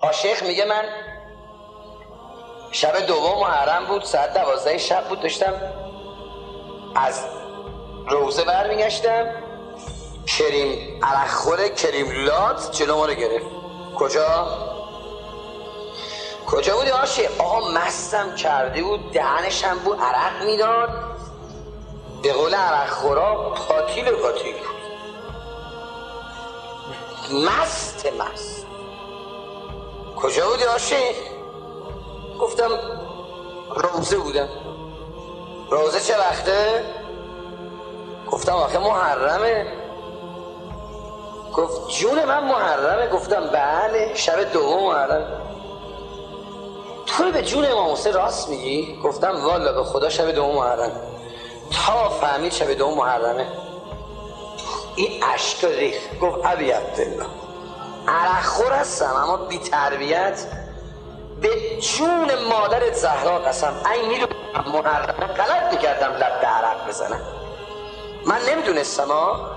شیخ میگه من شب دوم محرم بود، ساعت 12 شب بود، داشتم از روزه برمیگشتم، کریم عرقخور کریم لات جلو ما رو گرفت. کجا بودی آشی؟ آقا مستم کرده بود، دهنشم بود عرق میداد، به قول عرقخورا پاتیل بود. مست. کجا بودی آشی؟ گفتم روزه بودم. روزه چه وقته؟ گفتم آخه محرمه. گفت جون من محرمه. گفتم بله شب دوم محرمه. تو به جون امام حسین راست میگی؟ گفتم والا به خدا شب دوم محرمه. تا فهمید شب دوم محرمه این اشک ریخ. گفت ابی عبدالله عرقخور هستم اما بی تربیت، به جون مادرت زهرا قسم این میدونم محرمه غلط میکردم لب به عرق بزنم. من نمیدونستم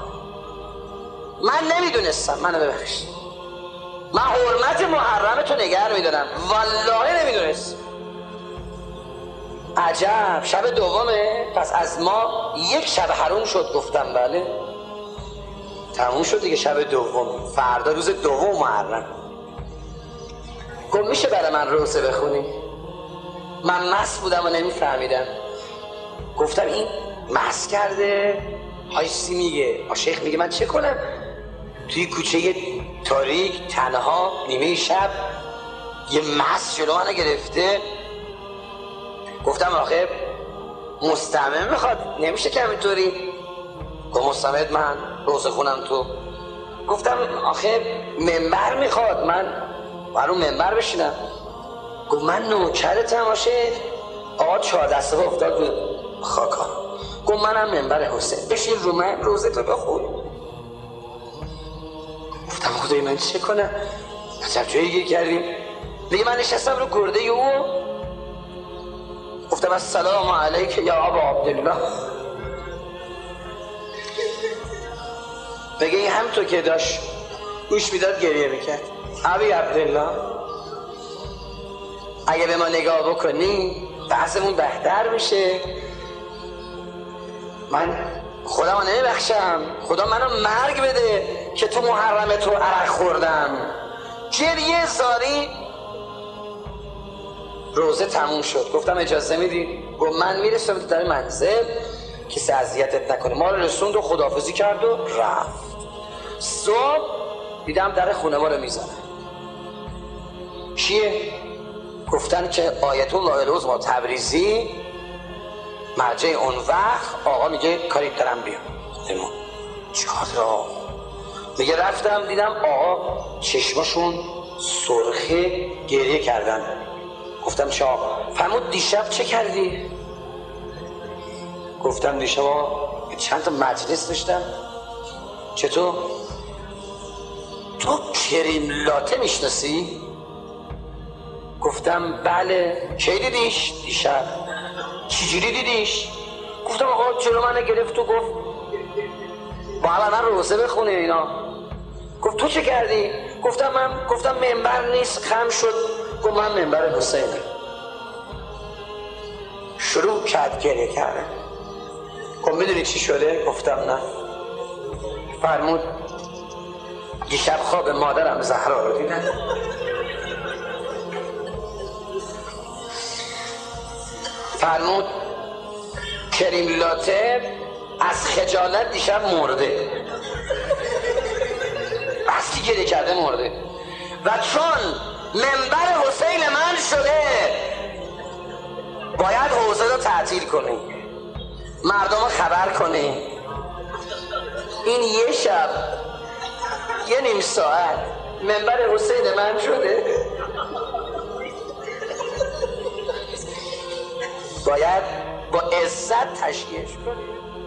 منو ببخش. من حرمت محرم تو نگر میدونم، والله نمیدونست. عجب شب دومه؟ پس از ما یک شب حروم شد. گفتم بله تموم شد دیگه. شب دوم، فردا روز دوم محرم. گفت میشه برای من روزه بخونی؟ من مست بودم و نمیفهمیدم. گفتم این مست کرده. هایسی میگه شیخ میگه من چه کنم توی کوچه تاریک تنها نیمه شب یه مست جلو منو گرفته. گفتم آخه مستمع میخواد، نمیشه که همینطوری. گفت مستمعت من روزه خونم تو. گفتم آخه منبر میخواد، من برای منبر بشینم. گفت من نوکرتم شیخ. آقا 4 دسته افتاد بود خاکا. گفت منم منبر حسین، بشین رو من روزه تو بخون. گفتم خدای من چه کنم؟ عجب جایی گیر کردیم. میگه من نشستم رو گرده او. گفتم السلام علیک یا ابا عبدالله. بگه این هم تو که داشت گوش میداد گریه میکرد. ابی عبدالله اگه به ما نگاه بکنی بحثمون بهتر میشه. من خدا منو نمیبخشم، خدا منو مرگ بده که تو محرم تو عرق خوردم. گریه زاری. روزه تموم شد. گفتم اجازه میدی؟ گفت من میرسم تو در منزل کسی اذیتت نکنه. ما رو رسوند و خداحافظی کرد و رفت. صبح دیدم در خونه ما رو میزنه. کیه؟ گفتن که آیت الله العظمی تبریزی مرجع اون وقت. آقا میگه کاری دارم بیام. چرا؟ میگه رفتم دیدم آقا چشماشون سرخه گریه کردن. گفتم چه آقا؟ فرمود دیشب چه کردی؟ گفتم دیشب چند تا مجلس داشتم. چطور؟ تو کریم لاته میشناسی؟ گفتم بله. کی دیدیش؟ دیشب. چجوری دیدیش؟ گفتم آقا جلو من گرفت و گفت باید من روزه بخونه اینا. گفت تو چه کردی؟ گفتم منبر نیست خم شد. گفت من منبر حسینم. شروع کرد گریه کردن. گفت میدونی چی شده؟ گفتم نه. فرمود دیشب خواب مادرم زهرا رو دیدم. فرمود کریم لاته از خجالت دیشب مرده. بس که گریه کرده مرده. و چون منبر حسین من شده باید حوزه رو تعطیل کنی، مردم رو خبر کنی. این یه شب یه نیم ساعت منبر حسین من شده، باید با عزت تشییعش کنی.